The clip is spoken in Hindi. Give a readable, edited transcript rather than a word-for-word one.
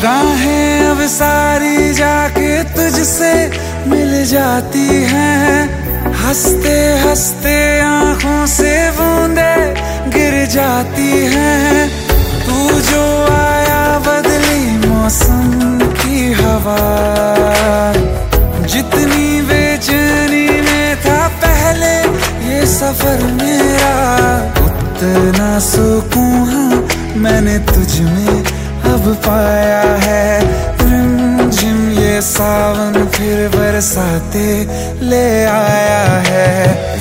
राहें अब सारी जाके तुझसे मिल जाती हैं, हंसते हंसते आंखों से बूंदे गिर जाती हैं। तू जो आया बदली मौसम की हवा, जितनी बेचैनी में था पहले ये सफर मेरा, उतना सुकून हाँ मैंने तुझ में अब पाया है। रिमझिम ये सावन फिर बरसाते ले आया है।